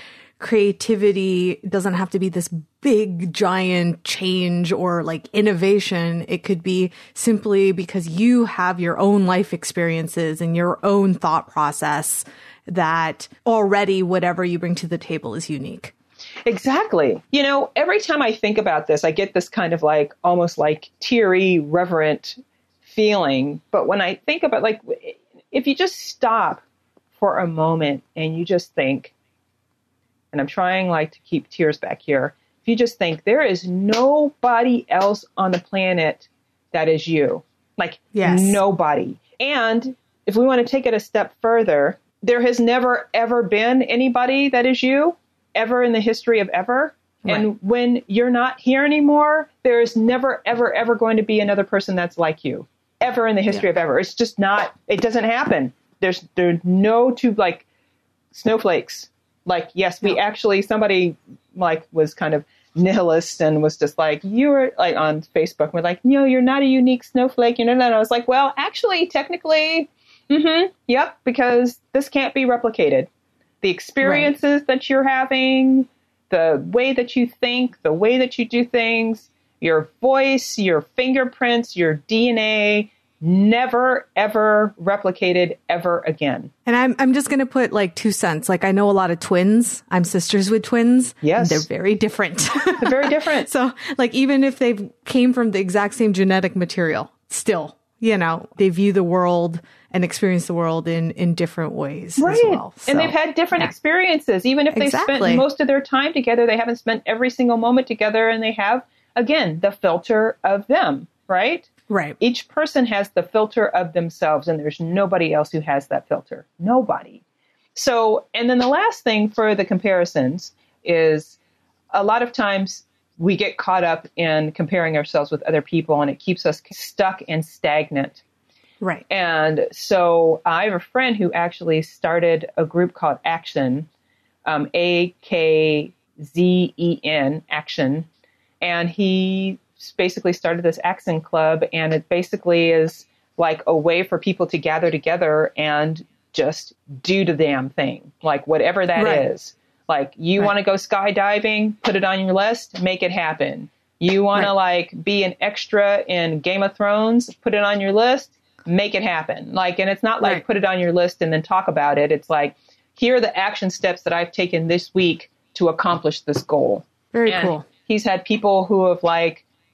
creativity doesn't have to be this big, giant change or like innovation. It could be simply because you have your own life experiences and your own thought process that already whatever you bring to the table is unique. Exactly. You know, every time I think about this, I get this kind of like almost like teary, reverent feeling. But when I think about like, if you just stop for a moment and you just think, and I'm trying like to keep tears back here. If you just think there is nobody else on the planet that is you, like yes. nobody. And if we want to take it a step further, there has never, ever been anybody that is you ever in the history of ever. Right. And when you're not here anymore, there is never, ever, ever going to be another person that's like you ever in the history yeah. of ever. It's just not, it doesn't happen. There's, there's no two like snowflakes. Like, yes, we no. actually, somebody like was kind of nihilist and was just like, you were like on Facebook, we're like, no, you're not a unique snowflake. You know, and I was like, well, actually, technically, mm-hmm, yep, because this can't be replicated. The experiences right. that you're having, the way that you think, the way that you do things, your voice, your fingerprints, your D N A, never, ever replicated ever again. And I'm I'm just going to put like two cents. Like I know a lot of twins. I'm sisters with twins. Yes. They're very different. They're very different. So like even if they came from the exact same genetic material, still, you know, they view the world and experience the world in, in different ways right. as well. So, and they've had different yeah. experiences. Even if exactly. they spent most of their time together, they haven't spent every single moment together, and they have, again, the filter of them, right? Right. Each person has the filter of themselves, and there's nobody else who has that filter. Nobody. So, and then the last thing for the comparisons is a lot of times we get caught up in comparing ourselves with other people, and it keeps us stuck and stagnant. Right. And so I have a friend who actually started a group called Action, um, A K Z E N, Action. And he basically started this Action Club, and it basically is like a way for people to gather together and just do the damn thing, like whatever that right. is. Like you right. want to go skydiving, put it on your list, make it happen. You want right. to like be an extra in Game of Thrones, put it on your list, make it happen. Like, and it's not like right. put it on your list and then talk about it. It's like, here are the action steps that I've taken this week to accomplish this goal. Very and cool. He's had people who have like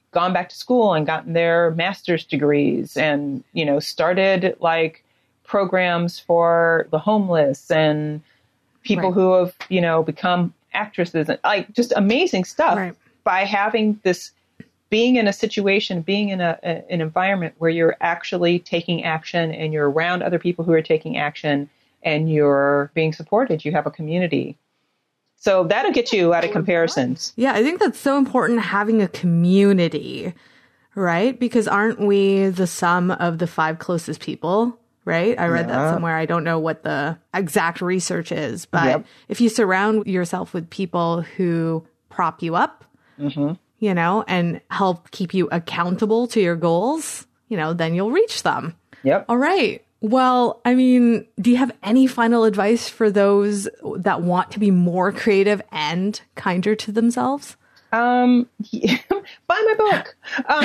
gone back to school and gotten their master's degrees and, you know, started like programs for the homeless and people right. who have, you know, become actresses and like just amazing stuff right. by having this, being in a situation, being in a, a an environment where you're actually taking action and you're around other people who are taking action and you're being supported. You have a community. So that'll get you out of comparisons. Yeah, I think that's so important, having a community, right? Because aren't we the sum of the five closest people, right? I read yeah. that somewhere. I don't know what the exact research is, but yep. if you surround yourself with people who prop you up, mm-hmm. you know, and help keep you accountable to your goals, you know, then you'll reach them. Yep. All right. Well, I mean, do you have any final advice for those that want to be more creative and kinder to themselves? Um, yeah, buy my book.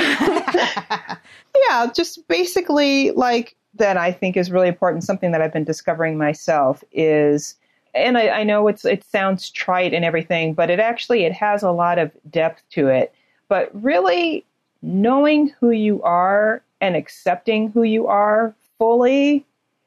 Um, yeah, just basically like that I think is really important. Something that I've been discovering myself is, and I, I know it's it sounds trite and everything, but it actually, it has a lot of depth to it. But really knowing who you are and accepting who you are fully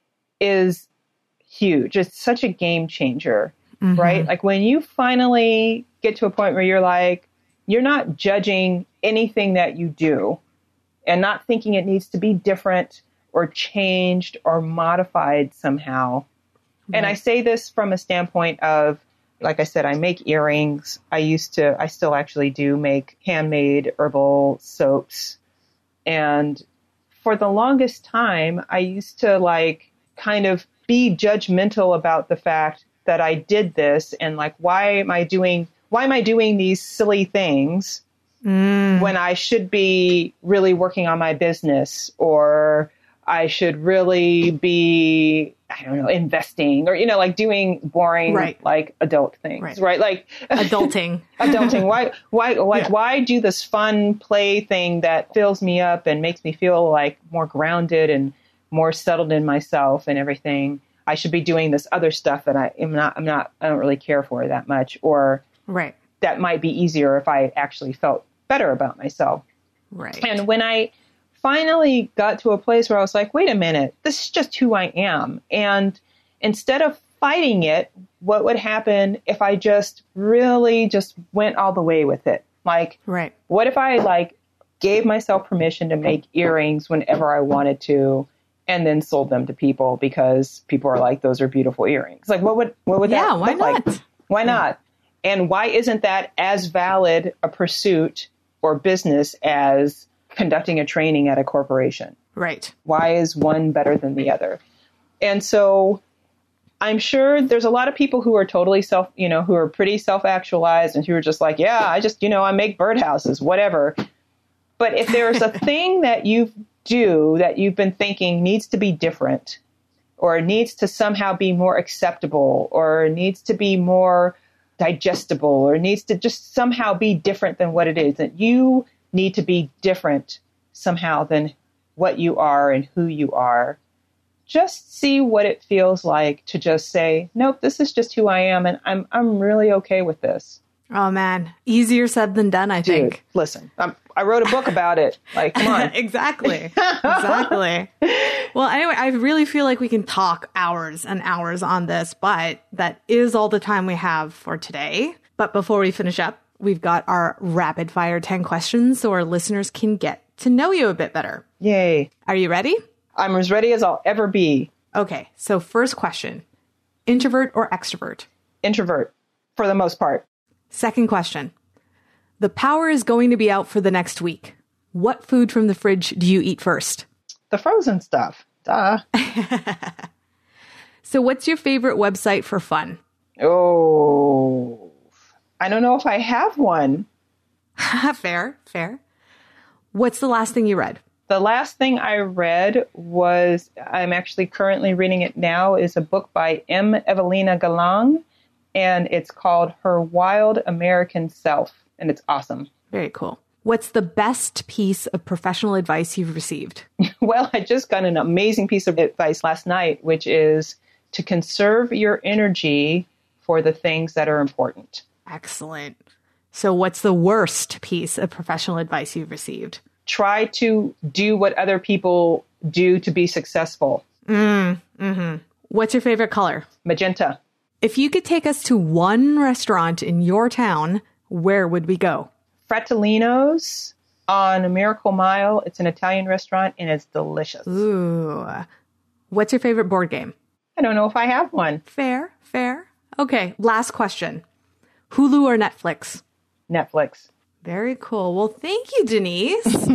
is huge. It's such a game changer, mm-hmm. right? Like when you finally get to a point where you're like, you're not judging anything that you do and not thinking it needs to be different or changed or modified somehow. Right. And I say this from a standpoint of, like I said, I make earrings. I used to, I still actually do make handmade herbal soaps. And for the longest time, I used to like kind of be judgmental about the fact that I did this and like, why am I doing, why am I doing these silly things mm. when I should be really working on my business, or I should really be, I don't know, investing, or, you know, like doing boring, right. like adult things, right? right? Like adulting, adulting. Why, why, like, yeah. why do this fun play thing that fills me up and makes me feel like more grounded and more settled in myself and everything? I should be doing this other stuff that I am not, I'm not, I don't really care for that much, or right. that might be easier if I actually felt better about myself. Right. And when I finally got to a place where I was like, wait a minute, this is just who I am. And instead of fighting it, what would happen if I just really just went all the way with it? Like, right. what if I like gave myself permission to make earrings whenever I wanted to, and then sold them to people because people are like, those are beautiful earrings. Like, what would, what would yeah, that why look not? like? Why not? And why isn't that as valid a pursuit or business as conducting a training at a corporation? Right. Why is one better than the other? And so I'm sure there's a lot of people who are totally self, you know, who are pretty self-actualized and who are just like, yeah, I just, you know, I make birdhouses, whatever. But if there's a thing that you do that you've been thinking needs to be different, or needs to somehow be more acceptable, or needs to be more digestible, or needs to just somehow be different than what it is, that you need to be different somehow than what you are and who you are, just see what it feels like to just say, nope, this is just who I am, and I'm I'm really okay with this. Oh man, easier said than done, I Dude, think. Listen, I'm, I wrote a book about it. Like, come on. Exactly. Exactly. Well, anyway, I really feel like we can talk hours and hours on this, but that is all the time we have for today. But before we finish up, we've got our rapid fire ten questions so our listeners can get to know you a bit better. Yay. Are you ready? I'm as ready as I'll ever be. Okay. So first question, introvert or extrovert? Introvert, for the most part. Second question, the power is going to be out for the next week. What food from the fridge do you eat first? The frozen stuff. Duh. So what's your favorite website for fun? Oh, I don't know if I have one. Fair, fair. What's the last thing you read? The last thing I read was, I'm actually currently reading it now, is a book by M. Evelina Galang, and it's called Her Wild American Self, and it's awesome. Very cool. What's the best piece of professional advice you've received? Well, I just got an amazing piece of advice last night, which is to conserve your energy for the things that are important. Excellent. So what's the worst piece of professional advice you've received? Try to do what other people do to be successful. Mm, mm-hmm. What's your favorite color? Magenta. If you could take us to one restaurant in your town, where would we go? Fratellino's on Miracle Mile. It's an Italian restaurant and it's delicious. Ooh. What's your favorite board game? I don't know if I have one. Fair, fair. Okay, last question. Hulu or Netflix? Netflix. Very cool. Well, thank you, Denise.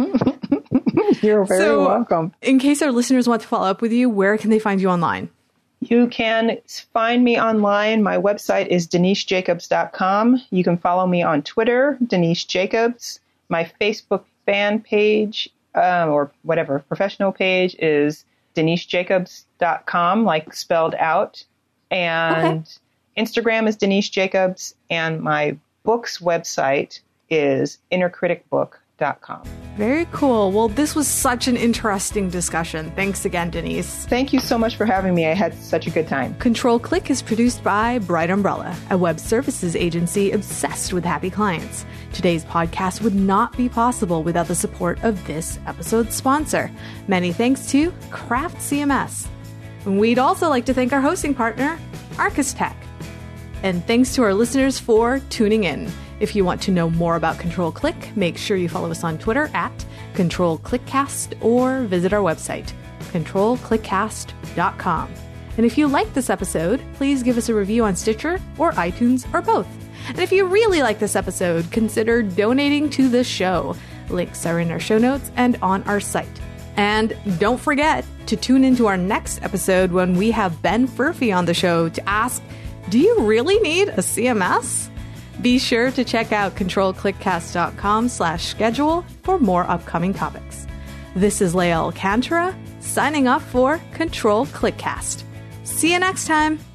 You're very so, welcome. In case our listeners want to follow up with you, where can they find you online? You can find me online. My website is denise jacobs dot com. You can follow me on Twitter, Denise Jacobs. My Facebook fan page, uh, or whatever, professional page is denise jacobs dot com, like spelled out. And okay. Instagram is Denise Jacobs. And my book's website is inner critic book dot com. Very cool. Well, this was such an interesting discussion. Thanks again, Denise. Thank you so much for having me. I had such a good time. Control Click is produced by Bright Umbrella, a web services agency obsessed with happy clients. Today's podcast would not be possible without the support of this episode's sponsor. Many thanks to Craft C M S. And we'd also like to thank our hosting partner, Arcus Tech. And thanks to our listeners for tuning in. If you want to know more about Control Click, make sure you follow us on Twitter at Control Clickcast or visit our website, control click cast dot com. And if you like this episode, please give us a review on Stitcher or iTunes or both. And if you really like this episode, consider donating to the show. Links are in our show notes and on our site. And don't forget to tune into our next episode when we have Ben Furphy on the show to ask, do you really need a C M S? Be sure to check out control click cast dot com slash schedule for more upcoming topics. This is Leah Alcantara signing off for Control Clickcast. See you next time.